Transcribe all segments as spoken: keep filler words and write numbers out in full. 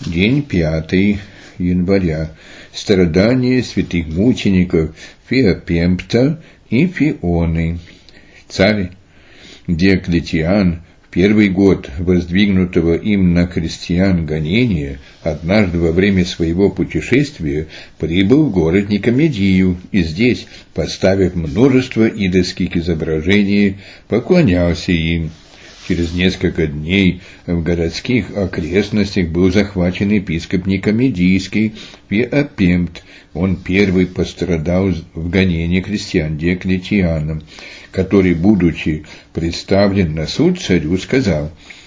День пятый января. Страдания святых мучеников Феопемпта и Фионы. Царь Диоклетиан в первый год воздвигнутого им на христиан гонения однажды во время своего путешествия прибыл в город Никомедию и здесь, поставив множество идольских изображений, поклонялся им. Через несколько дней в городских окрестностях был захвачен епископ Никомедийский Феопемпт. Он первый пострадал в гонении христиан Диоклетианом, который, будучи представлен на суд царю, сказал: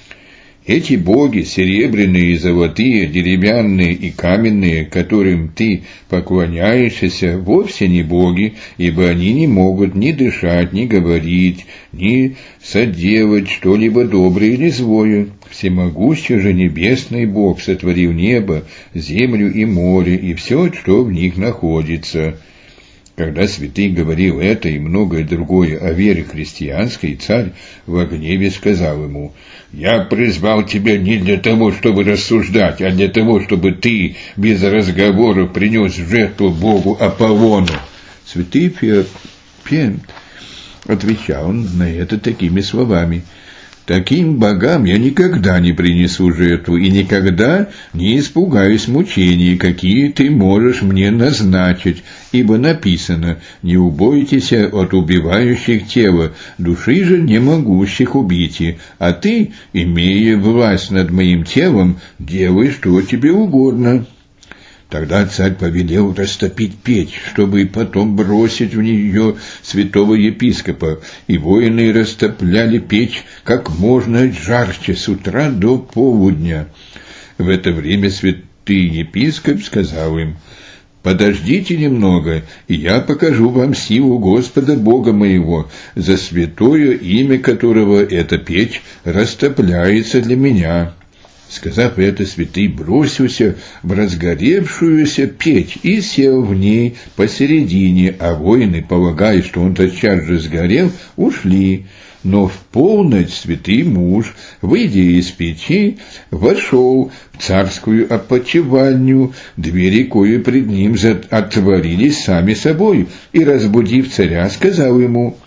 «Эти боги, серебряные и золотые, деревянные и каменные, которым ты поклоняешься, вовсе не боги, ибо они не могут ни дышать, ни говорить, ни соделать что-либо доброе или злое. Всемогущий же небесный Бог сотворил небо, землю и море, и все, что в них находится». Когда святый говорил это и многое другое о вере христианской, царь во гневе сказал ему: «Я призвал тебя не для того, чтобы рассуждать, а для того, чтобы ты без разговоров принес в жертву Богу Аполлону». Святый Феопемпт отвечал на это такими словами: «Таким богам я никогда не принесу жертву и никогда не испугаюсь мучений, какие ты можешь мне назначить, ибо написано: не убойтесь от убивающих тело, души же не могущих убить, а ты, имея власть над моим телом, делай, что тебе угодно». Тогда царь повелел растопить печь, чтобы потом бросить в нее святого епископа, и воины растопляли печь как можно жарче с утра до полудня. В это время святый епископ сказал им: «Подождите немного, и я покажу вам силу Господа Бога моего, за святое имя которого эта печь растопляется для меня». Сказав это, святый бросился в разгоревшуюся печь и сел в ней посередине, а воины, полагая, что он тотчас же сгорел, ушли. Но в полночь святый муж, выйдя из печи, вошел в царскую опочивальню, двери кою пред ним отворились сами собой, и, разбудив царя, сказал ему: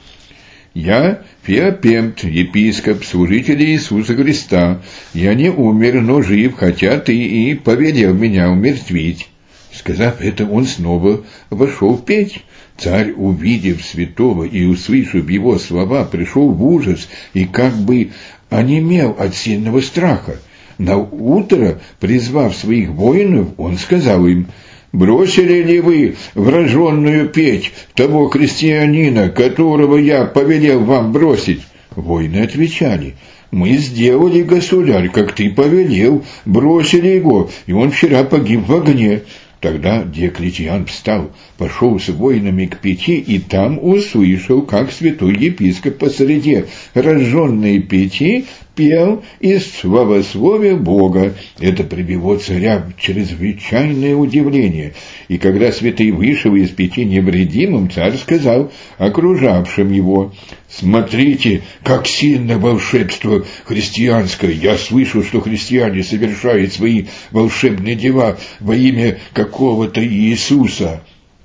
«Я Феопемпт, епископ, служитель Иисуса Христа. Я не умер, но жив, хотя ты и повелел меня умертвить». Сказав это, он снова вошел в печь. Царь, увидев святого и услышав его слова, пришел в ужас и как бы онемел от сильного страха. На утро, призвав своих воинов, он сказал им: «Бросили ли вы в разжженную печь того христианина, которого я повелел вам бросить?» Воины отвечали: «Мы сделали, государь, как ты повелел, бросили его, и он вчера погиб в огне». Тогда Диоклетиан встал, пошел с воинами к печи, и там услышал, как святой епископ посреди разжженной печи пел из славословия Бога. Это привело царя в чрезвычайное удивление. И когда святый вышел из печи невредимым, царь сказал окружавшим его: «Смотрите, как сильно волшебство христианское! Я слышу, что христиане совершают свои волшебные дела во имя какого-то Иисуса».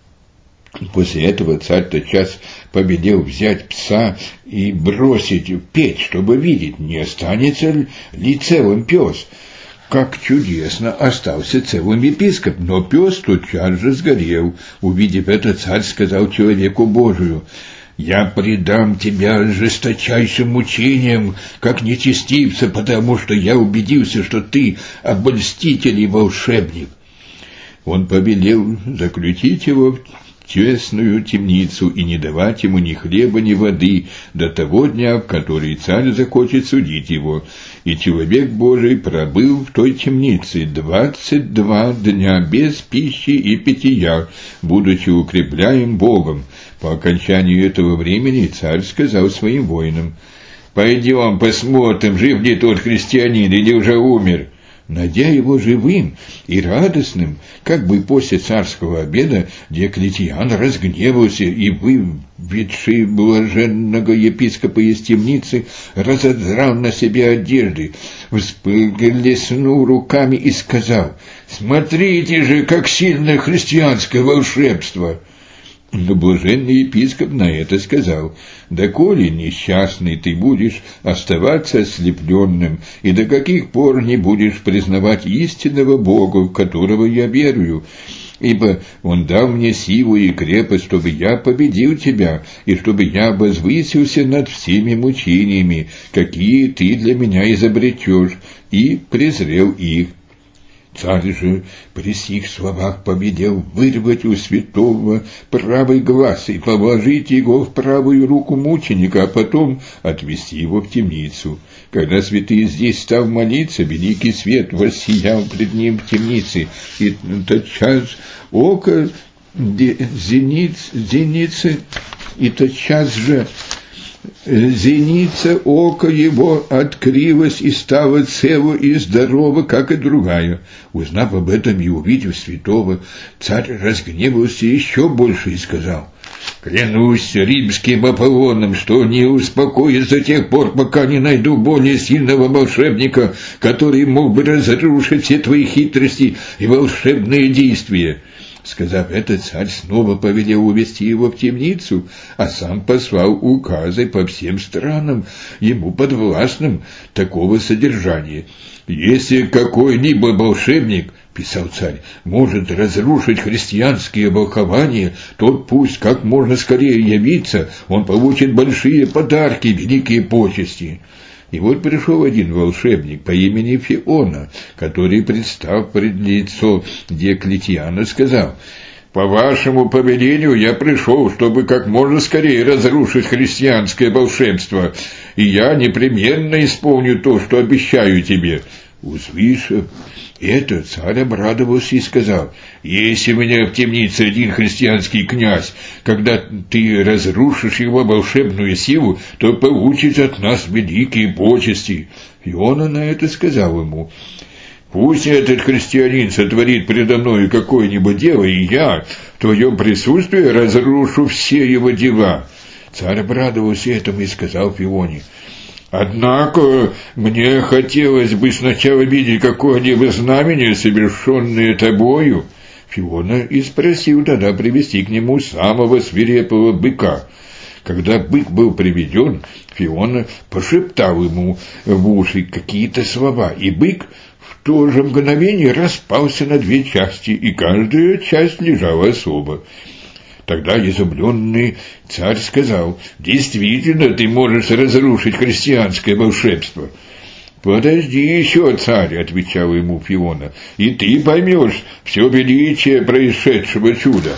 После этого царь тотчас повелел взять пса и бросить в печь, чтобы видеть, не останется ли целым пес. Как чудесно остался целым епископ, но пес тотчас же сгорел. Увидев это, царь сказал человеку Божию: «Я предам тебя жесточайшим мучениям, как нечестивца, потому что я убедился, что ты обольститель и волшебник». Он повелел заключить его в тесную темницу и не давать ему ни хлеба, ни воды до того дня, в который царь захочет судить его. И человек Божий пробыл в той темнице двадцать два дня без пищи и питья, будучи укрепляем Богом. По окончанию этого времени царь сказал своим воинам: «Пойдем посмотрим, жив ли тот христианин или уже умер». найдя его живым и радостным, как бы после царского обеда, Диоклетиан разгневался и, выведший блаженного епископа из темницы, разодрал на себе одежды, всплеснул руками и сказал: «Смотрите же, как сильно христианское волшебство!» Но блаженный епископ на это сказал: «Доколе несчастный ты будешь оставаться ослепленным, и до каких пор не будешь признавать истинного Бога, в которого я верую? Ибо Он дал мне силу и крепость, чтобы я победил тебя, и чтобы я возвысился над всеми мучениями, какие ты для меня изобретешь, и презрел их». Царь же при сих словах повелел вырвать у святого правый глаз и положить его в правую руку мученика, а потом отвести его в темницу. Когда святый здесь стал молиться, великий свет воссиял пред ним в темнице, и тотчас око зениц, зеницы, и тотчас же зеница ока его открылась и стала цело и здорово, как и другая. Узнав об этом и увидев святого, царь разгневался еще больше и сказал: «Клянусь римским Аполлоном, что не успокоюсь до тех пор, пока не найду более сильного волшебника, который мог бы разрушить все твои хитрости и волшебные действия». Сказав это, царь снова повелел увести его в темницу, а сам послал указы по всем странам, ему подвластным такого содержания. «Если какой-либо волшебник, — писал царь, — может разрушить христианские волхования, тот пусть как можно скорее явится, он получит большие подарки, великие почести». И вот пришел один волшебник по имени Фиона, который, представ пред лицо Диоклетиана, сказал: «По вашему повелению я пришел, чтобы как можно скорее разрушить христианское волшебство, и я непременно исполню то, что обещаю тебе». Услышав это, царь обрадовался и сказал: «Если у меня в темнице один христианский князь, когда ты разрушишь его волшебную силу, то получишь от нас великие почести». И он на это сказал ему: «Пусть этот христианин сотворит предо мною какое-нибудь дело, и я в твоем присутствии разрушу все его дела». Царь обрадовался этому и сказал Фионе: «Однако мне хотелось бы сначала видеть какое-либо знамение, совершенное тобою». Фиона и спросил тогда привести к нему самого свирепого быка. Когда бык был приведен, Фиона пошептал ему в уши какие-то слова, и бык в то же мгновение распался на две части, и каждая часть лежала особо. Тогда изумленный царь сказал: «Действительно, ты можешь разрушить христианское волшебство». «Подожди еще, царь», — отвечал ему Фиона, — «и ты поймешь все величие происшедшего чуда».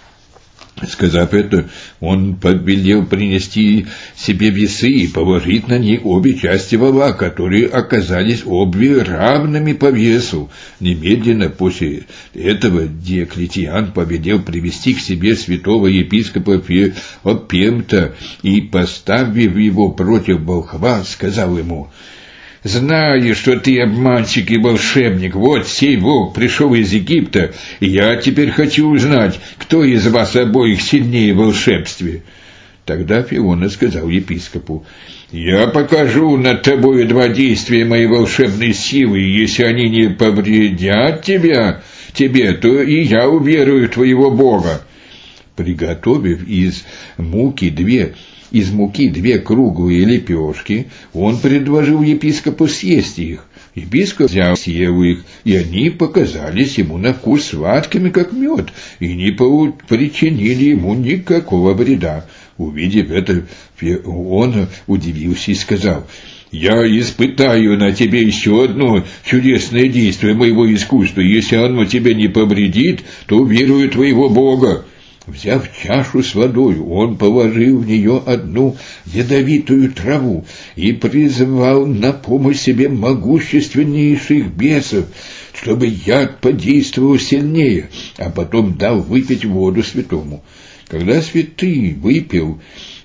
Сказав это, он повелел принести себе весы и положить на них обе части вола, которые оказались обе равными по весу. Немедленно после этого Диоклетиан повелел привести к себе святого епископа Феопемта и, поставив его против волхва, сказал ему: «Знаю, что ты обманщик и волшебник. Вот сей волк пришел из Египта, и я теперь хочу узнать, кто из вас обоих сильнее в волшебстве». Тогда Фиона сказал епископу: «Я покажу над тобою два действия моей волшебной силы, и если они не повредят тебя, тебе, то и я уверую в твоего Бога». Приготовив из муки две Из муки две круглые лепешки, он предложил епископу съесть их. Епископ взял, съел их, и они показались ему на вкус сладкими, как мед, и не причинили ему никакого вреда. Увидев это, он удивился и сказал: «Я испытаю на тебе еще одно чудесное действие моего искусства. Если оно тебя не повредит, то верую твоего Бога». Взяв чашу с водой, он положил в нее одну ядовитую траву и призвал на помощь себе могущественнейших бесов, чтобы яд подействовал сильнее, а потом дал выпить воду святому. Когда святый выпил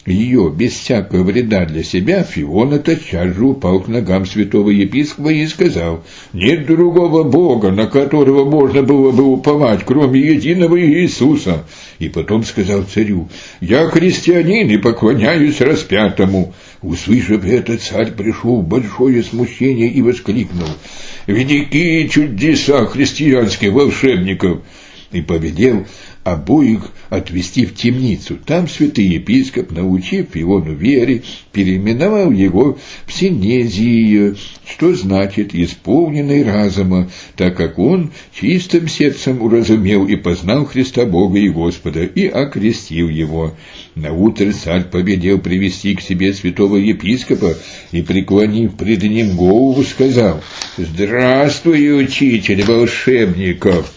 ее без всякого вреда для себя, Фиона тотчас же упал к ногам святого епископа и сказал: «Нет другого Бога, на которого можно было бы уповать, кроме единого Иисуса». И потом сказал царю: «Я христианин и поклоняюсь распятому». Услышав это, царь пришел в большое смущение и воскликнул: «Великие чудеса христианских волшебников!» и повелел обоих отвести в темницу. Там святый епископ, научив Фиону вере, переименовал его в Синезию, что значит «исполненный разума», так как он чистым сердцем уразумел и познал Христа Бога и Господа, и окрестил его. Наутро царь повелел привести к себе святого епископа и, преклонив пред ним голову, сказал: «Здравствуй, учитель волшебников!»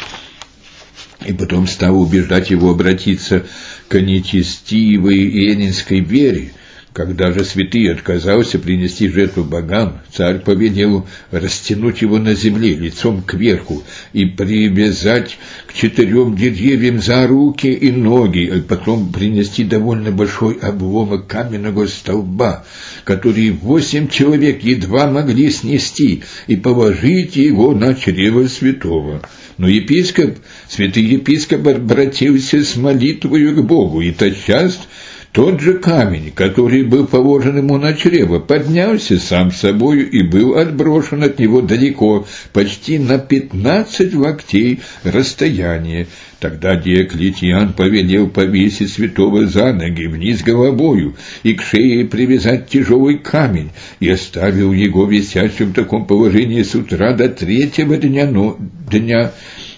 И потом стал убеждать его обратиться к нечестивой эллинской вере. Когда же святый отказался принести жертву богам, царь повелел растянуть его на земле лицом кверху и привязать к четырем деревьям за руки и ноги, а потом принести довольно большой обломок каменного столба, который восемь человек едва могли снести, и положить его на чрево святого. Но епископ, святый епископ обратился с молитвою к Богу, и тотчас тот же камень, который был положен ему на чрево, поднялся сам собою и был отброшен от него далеко, почти на пятнадцать локтей расстояния. Тогда Диоклетиан повелел повесить святого за ноги вниз головою и к шее привязать тяжелый камень, и оставил его висящим в таком положении с утра до третьего дня, но, дня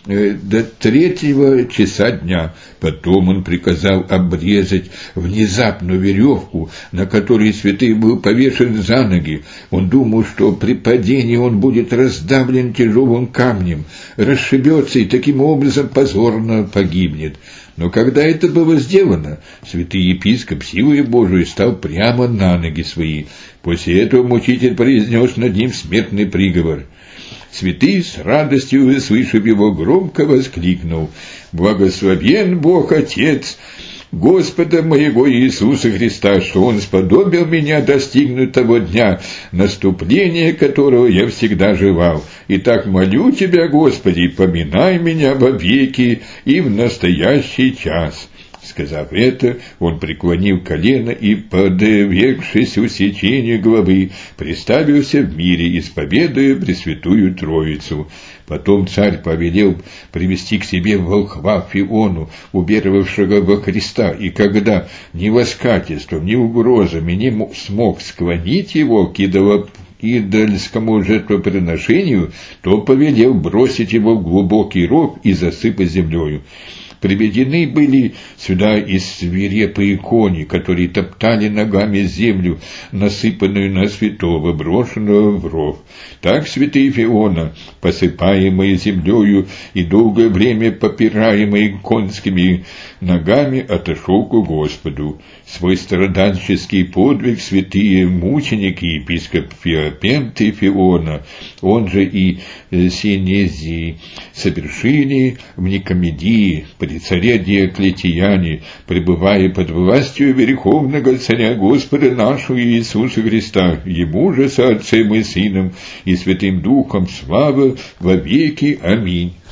до третьего часа дня. Потом он приказал обрезать внезапно веревку, на которой святый был повешен за ноги. Он думал, что при падении он будет раздавлен тяжелым камнем, расшибется и таким образом позорно погибнет. Но когда это было сделано, святый епископ силой Божией стал прямо на ноги свои. После этого мучитель произнес над ним смертный приговор. Святый, с радостью услышав его, громко воскликнул: «Благословен Бог Отец Господа моего Иисуса Христа, что Он сподобил меня достигнуть того дня, наступления которого я всегда желал. Итак, молю Тебя, Господи, поминай меня во веки и в настоящий час». Сказав это, он преклонил колено и, подвергшись усечению головы, приставился в мире, исповедуя Пресвятую Троицу. Потом царь повелел привести к себе волхва Фиону, уверовавшего во Христа, и когда ни воскательством, ни угрозами не смог склонить его к идолу, идольскому жертвоприношению, то повелел бросить его в глубокий ров и засыпать землею. Приведены были сюда и свирепые кони, которые топтали ногами землю, насыпанную на святого, брошенного в ров. Так святый Фиона, посыпаемый землею и долгое время попираемый конскими ногами, отошел к Господу. Свой страдальческий подвиг святые мученики, епископ Феопент и Фиона, он же и Синезий, совершили в Никомедии при царе Диоклетиане, пребывая под властью верховного царя Господа нашего Иисуса Христа, Ему же со Отцем и Сыном и Святым Духом слава во веки. Аминь.